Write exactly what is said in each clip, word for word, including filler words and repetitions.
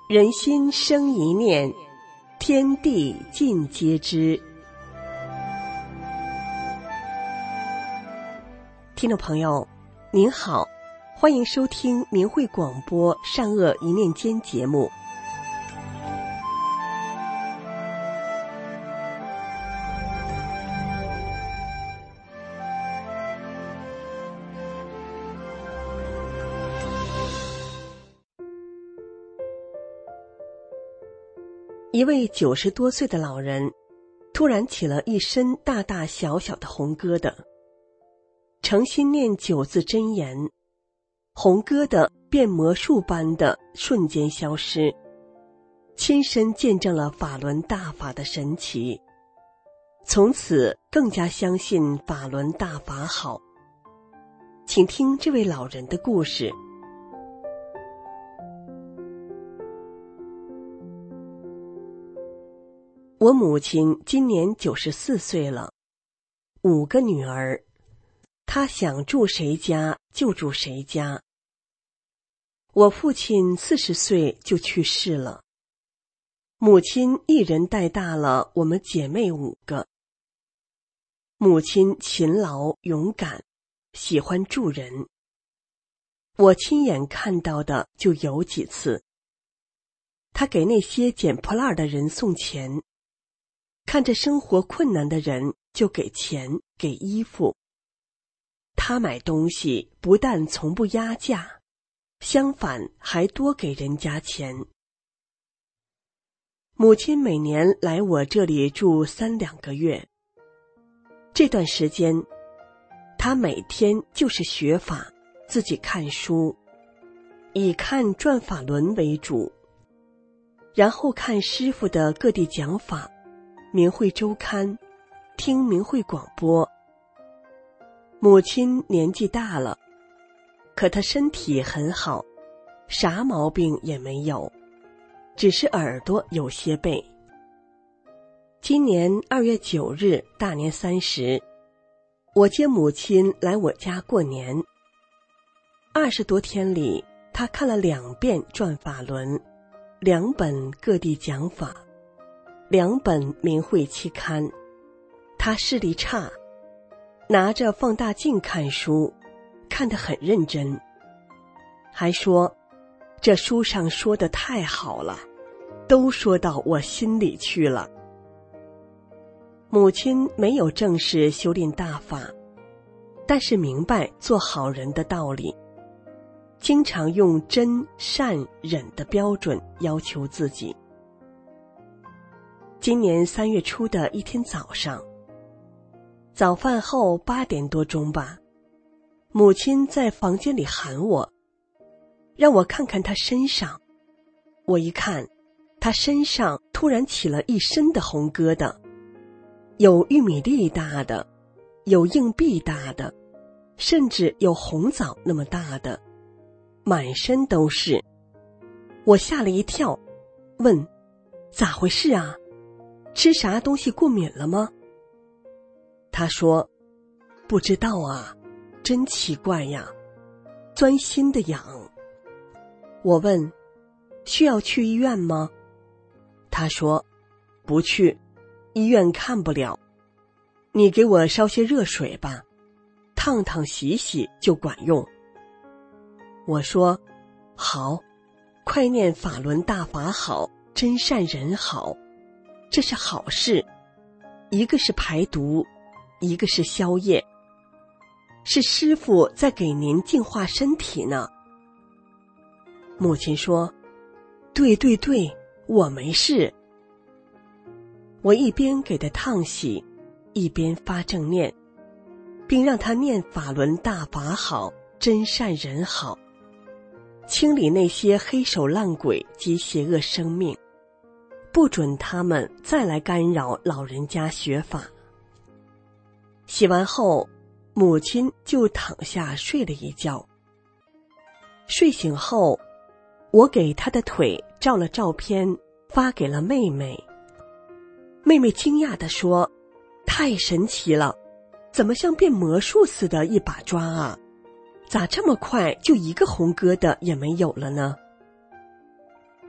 人心生一念，天地尽皆知。听众朋友您好，欢迎收听明慧广播善恶一念间节目。一位九十多岁的老人突然起了一身大大小小的红疙瘩，诚心念九字真言，红疙瘩变魔术般的瞬间消失，亲身见证了法轮大法的神奇，从此更加相信法轮大法好。请听这位老人的故事。我母亲今年九十四岁了，五个女儿，她想住谁家就住谁家。我父亲四十岁就去世了，母亲一人带大了我们姐妹五个。母亲勤劳勇敢，喜欢助人，我亲眼看到的就有几次。她给那些捡破烂的人送钱，看着生活困难的人就给钱给衣服。他买东西不但从不压价，相反还多给人家钱。母亲每年来我这里住三两个月，这段时间她每天就是学法，自己看书，以看转法轮为主，然后看师父的各地讲法，明慧周刊，听明慧广播。母亲年纪大了，可她身体很好，啥毛病也没有，只是耳朵有些背。今年二月九日大年三十，我接母亲来我家过年。二十多天里，她看了两遍转法轮，两本各地讲法，两本明慧期刊。他视力差，拿着放大镜看书，看得很认真，还说这书上说的太好了，都说到我心里去了。母亲没有正式修炼大法，但是明白做好人的道理，经常用真善忍的标准要求自己。今年三月初的一天早上，早饭后八点多钟吧，母亲在房间里喊我，让我看看她身上。我一看，她身上突然起了一身的红疙瘩，有玉米粒大的，有硬币大的，甚至有红枣那么大的，满身都是。我吓了一跳，问咋回事啊？吃啥东西过敏了吗？他说不知道啊，真奇怪呀，钻心的痒。我问需要去医院吗？他说不去，医院看不了，你给我烧些热水吧，烫烫洗洗就管用。我说好，快念法轮大法好，真善人好，这是好事，一个是排毒，一个是消业，是师父在给您净化身体呢。母亲说对对对，我没事。我一边给他烫洗，一边发正念，并让他念法轮大法好，真善人好，清理那些黑手烂鬼及邪恶生命，不准他们再来干扰老人家学法。洗完后，母亲就躺下睡了一觉。睡醒后，我给她的腿照了照片，发给了妹妹。妹妹惊讶地说，太神奇了，怎么像变魔术似的一把抓啊？咋这么快就一个红疙瘩也没有了呢？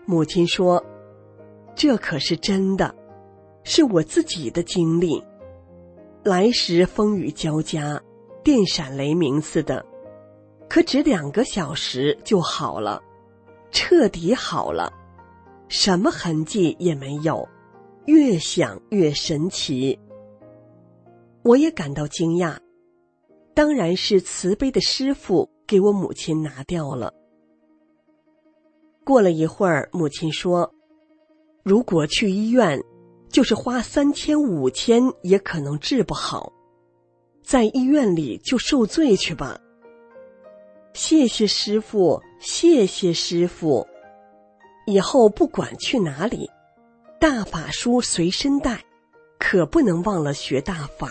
母亲说：“这可是真的，是我自己的经历。来时风雨交加，电闪雷鸣似的，可只两个小时就好了，彻底好了，什么痕迹也没有，越想越神奇。”我也感到惊讶，当然是慈悲的师父给我母亲拿掉了。过了一会儿，母亲说：“如果去医院，就是花三千五千也可能治不好，在医院里就受罪去吧。”谢谢师父，谢谢师父，以后不管去哪里，大法书随身带，可不能忘了学大法。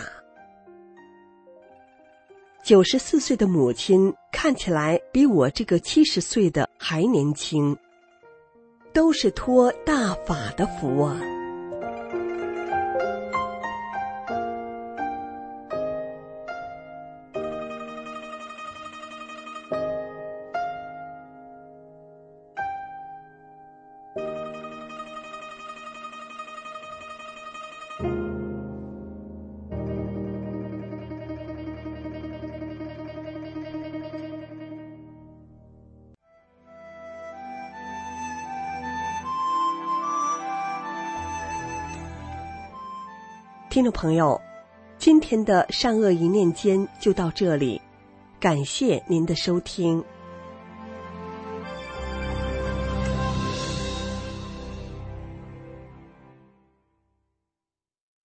九十四岁的母亲看起来比我这个七十岁的还年轻，都是托大法的福啊。听众朋友，今天的善恶一念间就到这里，感谢您的收听。